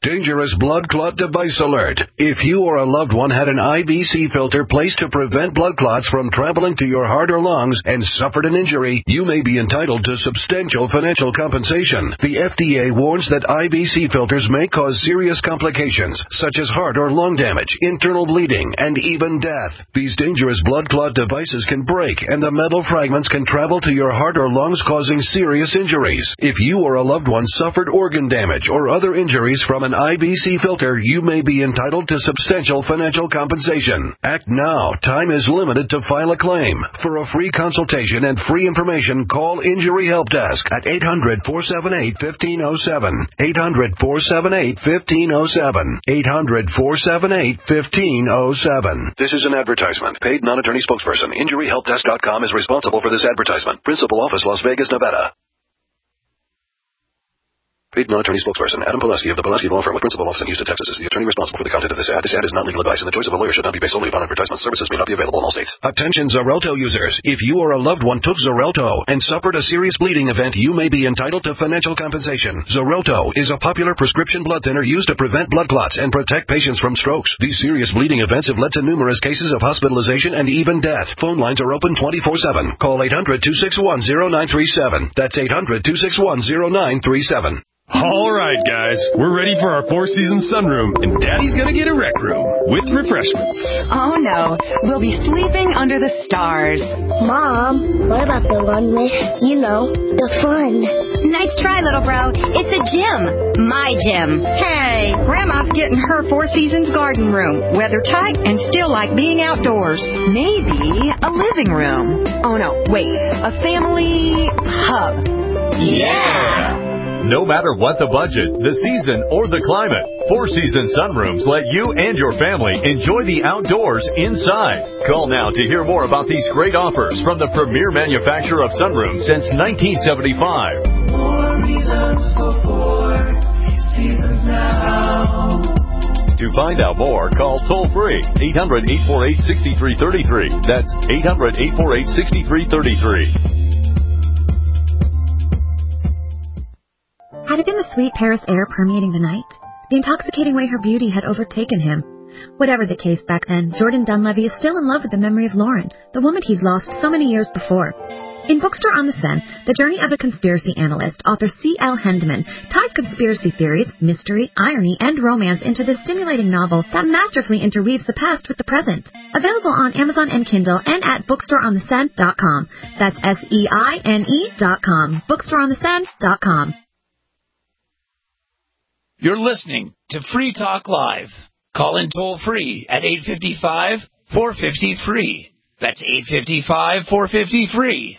Dangerous blood clot device alert. If you or a loved one had an I V C filter placed to prevent blood clots from traveling to your heart or lungs and suffered an injury, you may be entitled to substantial financial compensation. The F D A warns that I V C filters may cause serious complications, such as heart or lung damage, internal bleeding, and even death. These dangerous blood clot devices can break, and the metal fragments can travel to your heart or lungs, causing serious injuries. If you or a loved one suffered organ damage or other injuries from an I V C filter, you may be entitled to substantial financial compensation. Act now. Time is limited to file a claim. For a free consultation and free information, call Injury Help Desk at eight hundred, four seven eight, one five zero seven. eight hundred, four seven eight, one five zero seven. eight hundred, four seven eight, one five zero seven. This is an advertisement. Paid non-attorney spokesperson. Injury Help Desk dot com is responsible for this advertisement. Principal office, Las Vegas, Nevada. Paid non-attorney spokesperson Adam Pulaski of the Pulaski Law Firm with principal office in Houston, Texas is the attorney responsible for the content of this ad. This ad is not legal advice, and the choice of a lawyer should not be based solely upon advertisement. Services may not be available in all states. Attention Xarelto users. If you or a loved one took Xarelto and suffered a serious bleeding event, you may be entitled to financial compensation. Xarelto is a popular prescription blood thinner used to prevent blood clots and protect patients from strokes. These serious bleeding events have led to numerous cases of hospitalization and even death. Phone lines are open twenty-four seven. Call eight hundred, two six one, zero nine three seven. That's eight hundred, two six one, zero nine three seven. All right, guys, we're ready for our Four Seasons sunroom, and Daddy's gonna get a rec room with refreshments. Oh no, we'll be sleeping under the stars. Mom, what about the one with, you know, the fun? Nice try, little bro. It's a gym. My gym. Hey, Grandma's getting her Four Seasons garden room. Weather tight and still like being outdoors. Maybe a living room. Oh no, wait, a family hub. Yeah! No matter what the budget, the season, or the climate, Four Seasons Sunrooms let you and your family enjoy the outdoors inside. Call now to hear more about these great offers from the premier manufacturer of sunrooms since nineteen seventy-five. More reasons for Four Seasons now. To find out more, call toll-free eight hundred, eight four eight, six three three three. That's eight hundred, eight four eight, six three three three. Had it been the sweet Paris air permeating the night? The intoxicating way her beauty had overtaken him? Whatever the case back then, Jordan Dunlevy is still in love with the memory of Lauren, the woman he'd lost so many years before. In Bookstore on the Seine, the journey of a conspiracy analyst, author C L Hendeman ties conspiracy theories, mystery, irony, and romance into this stimulating novel that masterfully interweaves the past with the present. Available on Amazon and Kindle and at bookstore on the seine dot com. That's S E I N E dot com. bookstore on the seine dot com. You're listening to Free Talk Live. Call in toll free at eight five five, four five zero, free. That's eight five five, four five zero, free.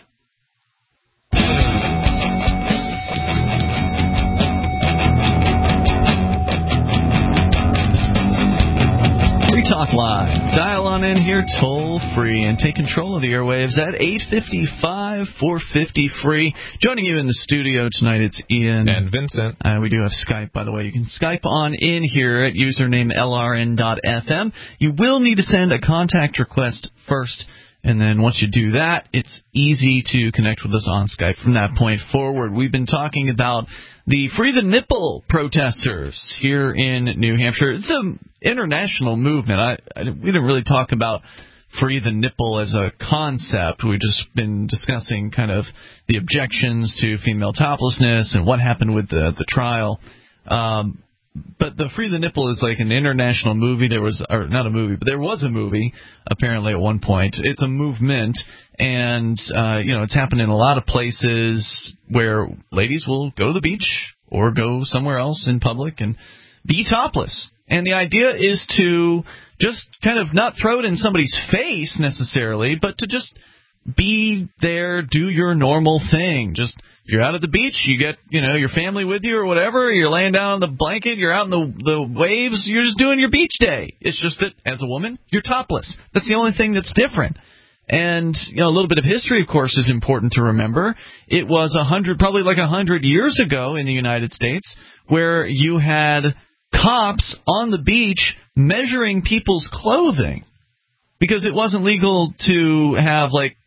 Free Talk Live. Dial on in here toll free and take control of the airwaves at eight five five, four five zero, free. Joining you in the studio tonight, it's Ian. And Vincent. Uh, we do have Skype, by the way. You can Skype on in here at username L R N dot F M. You will need to send a contact request first. And then once you do that, it's easy to connect with us on Skype from that point forward. We've been talking about the Free the Nipple protesters here in New Hampshire. It's an international movement. I, I, we didn't really talk about Free the Nipple as a concept. We've just been discussing kind of the objections to female toplessness and what happened with the, the trial. Um But the Free the Nipple is like an international movie. There was, or not a movie, but there was a movie apparently at one point. It's a movement, and uh, you know, it's happened in a lot of places where ladies will go to the beach or go somewhere else in public and be topless. And the idea is to just kind of not throw it in somebody's face necessarily, but to just be there, do your normal thing. Just, you're out at the beach, you get, you know, your family with you or whatever, you're laying down on the blanket, you're out in the, the waves, you're just doing your beach day. It's just that, as a woman, you're topless. That's the only thing that's different. And, you know, a little bit of history, of course, is important to remember. It was a hundred, probably like a hundred years ago in the United States, where you had cops on the beach measuring people's clothing. Because it wasn't legal to have, like,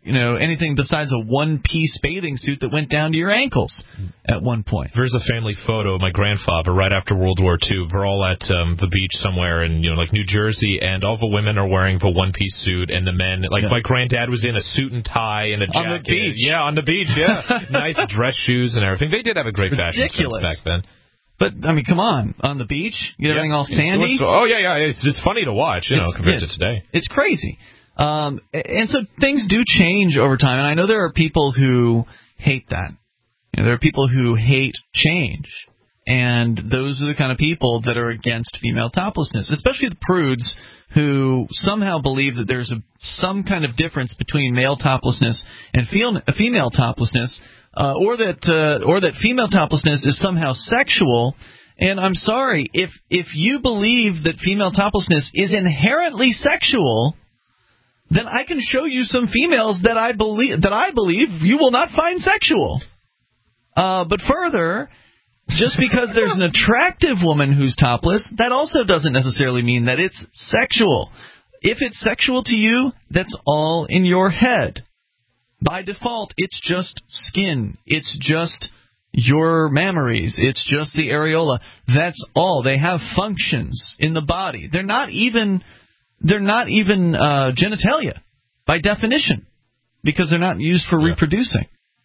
you know, anything besides a one-piece bathing suit that went down to your ankles at one point. There's a family photo of my grandfather right after World War Two. We're all at um, the beach somewhere in, you know, like New Jersey, and all the women are wearing the one-piece suit, and the men, like yeah. my granddad was in a suit and tie and a jacket. On the beach. Yeah, on the beach, yeah. Nice dress shoes and everything. They did have a great fashion sense back then. But, I mean, come on. On the beach? You get yeah. everything all sandy? Oh, yeah, yeah. It's, it's funny to watch, you know, it's, compared it's, to today. It's crazy. Um, and so things do change over time. And I know there are people who hate that. You know, there are people who hate change. And those are the kind of people that are against female toplessness, especially the prudes who somehow believe that there's a, some kind of difference between male toplessness and female, female toplessness. Uh, or that uh, or that female toplessness is somehow sexual, and I'm sorry, if if you believe that female toplessness is inherently sexual, then I can show you some females that I believe that I believe you will not find sexual. Uh, but further, just because there's an attractive woman who's topless, that also doesn't necessarily mean that it's sexual. If it's sexual to you, that's all in your head. By default, it's just skin. It's just your mammaries. It's just the areola. That's all. They have functions in the body. They're not even they're not even uh, genitalia by definition, because they're not used for yeah. reproducing.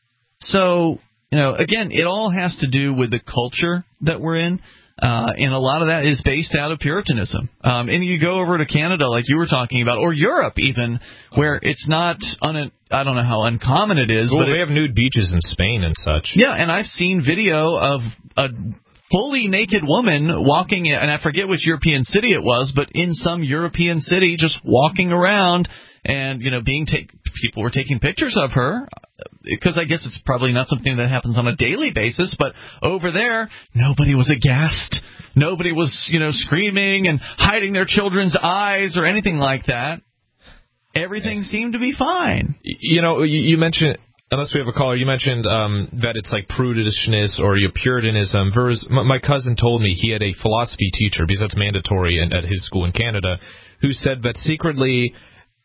So, you know, again, it all has to do with the culture that we're in. Uh, and a lot of that is based out of Puritanism. Um, and you go over to Canada, like you were talking about, or Europe even, where it's not, un- I don't know how uncommon it is. Well, but they have nude beaches in Spain and such. Yeah, and I've seen video of a fully naked woman walking, and I forget which European city it was, but in some European city just walking around, and, you know, being ta- people were taking pictures of her, because I guess it's probably not something that happens on a daily basis, but over there, nobody was aghast. Nobody was, you know, screaming and hiding their children's eyes or anything like that. Everything seemed to be fine. You know, you, you mentioned, unless we have a caller, you mentioned um, that it's like prudishness or your Puritanism. Versus, my, my cousin told me he had a philosophy teacher, because that's mandatory in, at his school in Canada, who said that secretly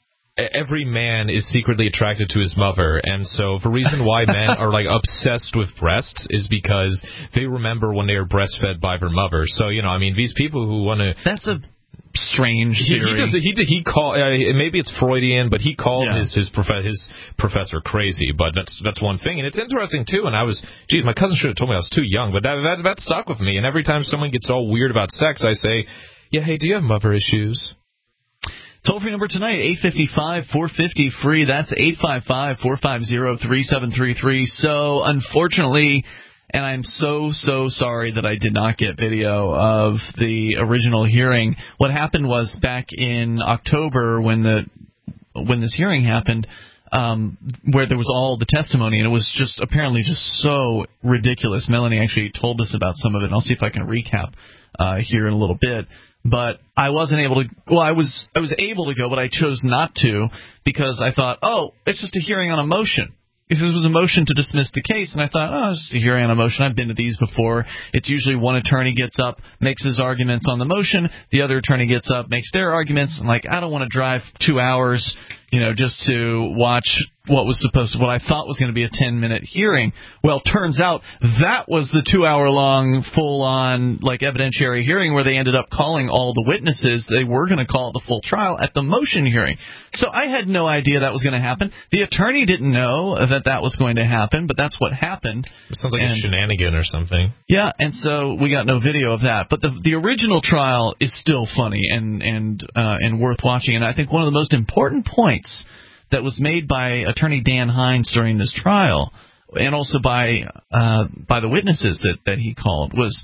every man is secretly attracted to his mother, and so the reason why men are like obsessed with breasts is because they remember when they were breastfed by their mother. So, you know, I mean, these people who want to... That's a strange he, theory. He does, he, he call, uh, maybe it's Freudian, but he called yeah. his his, prof- his professor crazy, but that's that's one thing. And it's interesting, too, and I was... Geez, my cousin should have told me I was too young, but that, that, that stuck with me, and every time someone gets all weird about sex, I say, yeah, hey, do you have mother issues? Toll-free number tonight, eight five five, four five zero, free. That's eight five five, four five zero, three seven three three. So, unfortunately, and I'm so, so sorry that I did not get video of the original hearing. What happened was back in October when the when this hearing happened, um, where there was all the testimony, and it was just apparently just so ridiculous. Melanie actually told us about some of it, and I'll see if I can recap uh, here in a little bit. But I wasn't able to. Well, I was I was able to go, but I chose not to because I thought, oh, it's just a hearing on a motion. If this was a motion to dismiss the case, and I thought, oh, it's just a hearing on a motion. I've been to these before. It's usually one attorney gets up, makes his arguments on the motion. The other attorney gets up, makes their arguments. I'm like, I don't want to drive two hours, you know, just to watch what was supposed to, what I thought was going to be a ten-minute hearing. Well, turns out that was the two-hour-long, full-on, like, evidentiary hearing where they ended up calling all the witnesses. They were going to call it the full trial at the motion hearing. So I had no idea that was going to happen. The attorney didn't know that that was going to happen, but that's what happened. It sounds like and, a shenanigan or something. Yeah, and so we got no video of that. But the the original trial is still funny and, and, uh, and worth watching. And I think one of the most important points that was made by Attorney Dan Hines during this trial, and also by uh, by the witnesses that, that he called, was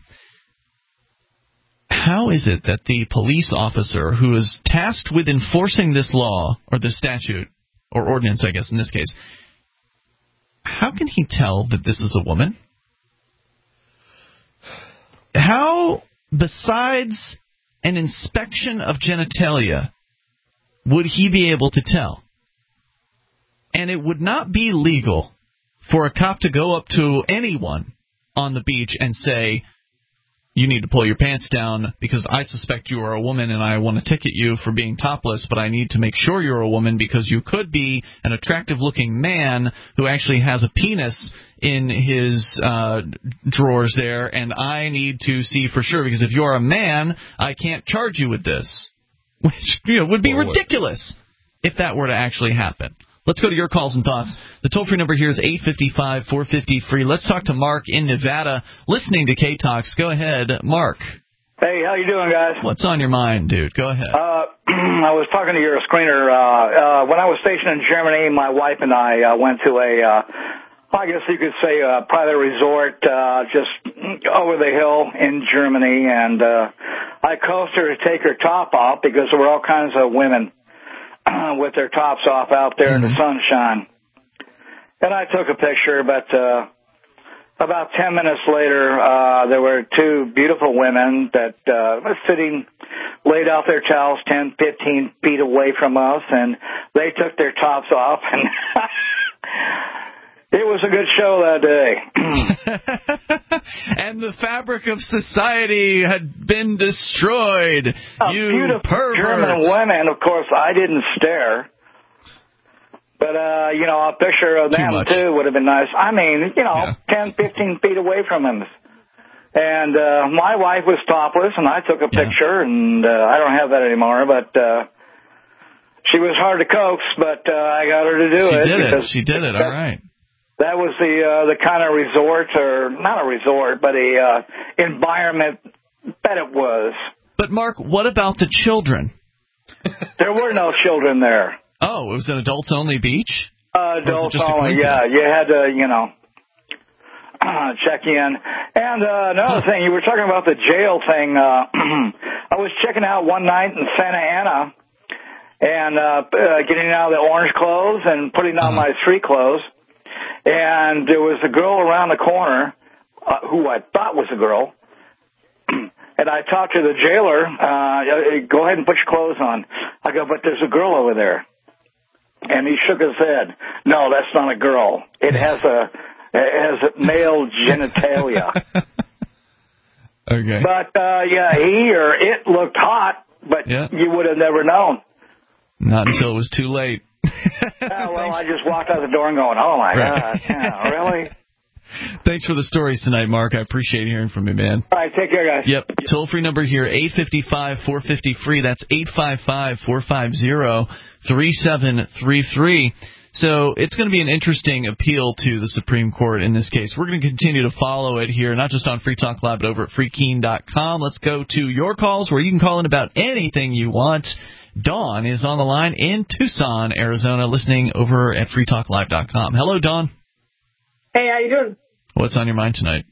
how is it that the police officer who is tasked with enforcing this law, or this statute, or ordinance, I guess in this case, how can he tell that this is a woman? How, besides an inspection of genitalia, would he be able to tell? And it would not be legal for a cop to go up to anyone on the beach and say, you need to pull your pants down because I suspect you are a woman and I want to ticket you for being topless, but I need to make sure you're a woman because you could be an attractive-looking man who actually has a penis in his uh, drawers there, and I need to see for sure because if you're a man, I can't charge you with this, which you know would be well, ridiculous if that were to actually happen. Let's go to your calls and thoughts. The toll-free number here is eight five five, four five zero, free. Let's talk to Mark in Nevada, listening to K-Talks. Go ahead, Mark. Hey, how you doing, guys? What's on your mind, dude? Go ahead. Uh, I was talking to your screener. Uh, uh, when I was stationed in Germany, my wife and I uh, went to a, uh, I guess you could say, a private resort uh, just over the hill in Germany, and uh, I coaxed her to take her top off because there were all kinds of women with their tops off out there mm-hmm. in the sunshine. And I took a picture, but uh, about ten minutes later, uh, there were two beautiful women that uh, were sitting, laid out their towels ten, fifteen feet away from us, and they took their tops off, and it was a good show that day. And the fabric of society had been destroyed. Uh, you beautiful pervert. German women, of course, I didn't stare. But, uh, you know, a picture of them, too, too, would have been nice. I mean, you know, yeah. ten, fifteen feet away from them. And uh, my wife was topless, and I took a picture, yeah. and uh, I don't have that anymore, but uh, she was hard to coax, but uh, I got her to do she it. She did it. She did it. That, all right. That was the uh, the kind of resort, or not a resort, but a uh, environment that it was. But, Mark, what about the children? There were no children there. Oh, it was an adults-only beach? Uh, adults only, yeah. You had to, you know, uh, check in. And uh, another huh. thing, you were talking about the jail thing. Uh, I was checking out one night in Santa Ana and uh, uh, getting out of the orange clothes and putting on uh-huh. my street clothes. And there was a girl around the corner uh, who I thought was a girl. And I talked to the jailer, uh, go ahead and put your clothes on. I go, but there's a girl over there. And he shook his head. No, that's not a girl. It has a it has male genitalia. Okay. But, uh, yeah, he or it looked hot, but yeah. you would have never known. Not until it was too late. Yeah, well, I just walked out the door and going, oh, my right. God, yeah, really? Thanks for the stories tonight, Mark. I appreciate hearing from you, man. All right, take care, guys. Yep. Toll-free number here, eight five five, four five zero, free. That's eight five five, four five zero, three seven three three. So it's going to be an interesting appeal to the Supreme Court in this case. We're going to continue to follow it here, not just on Free Talk Live, but over at free keen dot com. Let's go to your calls where you can call in about anything you want. Dawn is on the line in Tucson, Arizona, listening over at free talk live dot com. Hello, Dawn. Hey, how you doing? What's on your mind tonight?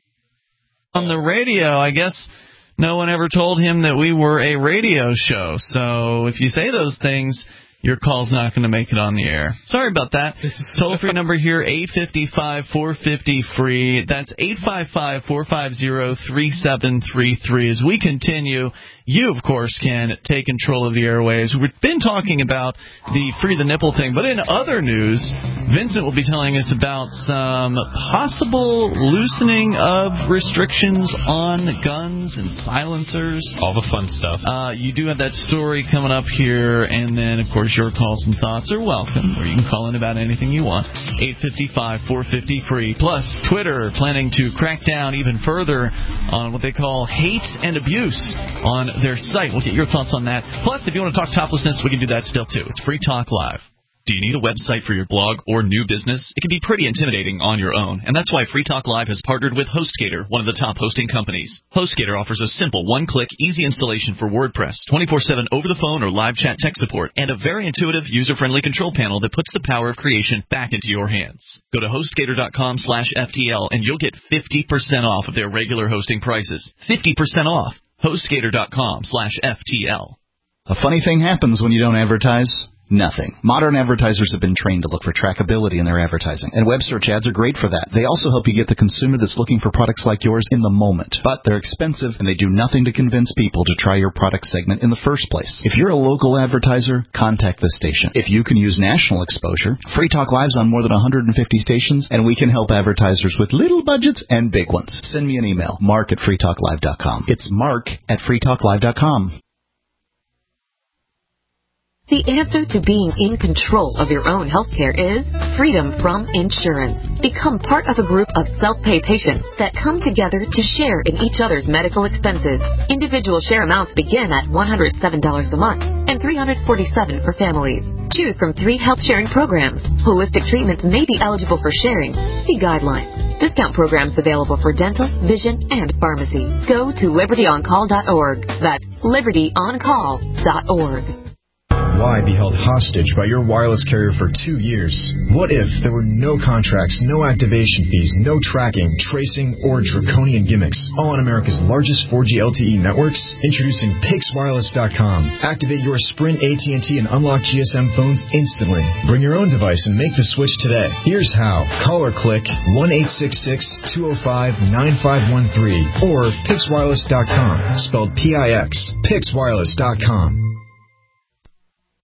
On the radio, I guess no one ever told him that we were a radio show. So if you say those things, your call's not going to make it on the air. Sorry about that. Toll-free number here, eight five five, four five zero, free. That's eight five five, four five zero, three seven three three. As we continue, you, of course, can take control of the airwaves. We've been talking about the Free the Nipple thing, but in other news, Vincent will be telling us about some possible loosening of restrictions on guns and silencers. All the fun stuff. Uh, you do have that story coming up here, and then, of course, your calls and thoughts are welcome, or you can call in about anything you want. eight five five, four five zero, free. Plus, Twitter planning to crack down even further on what they call hate and abuse on their site. We'll get your thoughts on that. Plus, if you want to talk toplessness, we can do that still, too. It's Free Talk Live. Do you need a website for your blog or new business? It can be pretty intimidating on your own, and that's why Free Talk Live has partnered with HostGator, one of the top hosting companies. HostGator offers a simple one-click, easy installation for WordPress, twenty-four seven over-the-phone or live chat tech support, and a very intuitive, user-friendly control panel that puts the power of creation back into your hands. Go to HostGator.com slash FTL, and you'll get fifty percent off of their regular hosting prices. fifty percent off. HostGator.com slash FTL. A funny thing happens when you don't advertise. Nothing. Modern advertisers have been trained to look for trackability in their advertising, and web search ads are great for that. They also help you get the consumer that's looking for products like yours in the moment. But they're expensive, and they do nothing to convince people to try your product segment in the first place. If you're a local advertiser, contact this station. If you can use national exposure, Free Talk Live's on more than one hundred fifty stations, and we can help advertisers with little budgets and big ones. Send me an email, mark at free talk live dot com. It's mark at free talk live dot com. The answer to being in control of your own healthcare is freedom from insurance. Become part of a group of self-pay patients that come together to share in each other's medical expenses. Individual share amounts begin at one hundred seven dollars a month and three hundred forty-seven dollars for families. Choose from three health sharing programs. Holistic treatments may be eligible for sharing. See guidelines. Discount programs available for dental, vision, and pharmacy. Go to liberty on call dot org. That's liberty on call dot org. Why be held hostage by your wireless carrier for two years? What if there were no contracts, no activation fees, no tracking, tracing, or draconian gimmicks, all on America's largest four G L T E networks? Introducing Pix Wireless dot com. Activate your Sprint, A T and T, and unlock G S M phones instantly. Bring your own device and make the switch today. Here's how. Call or click one eight six six, two oh five, nine five one three or Pix Wireless dot com, spelled P I X. Pix Wireless dot com.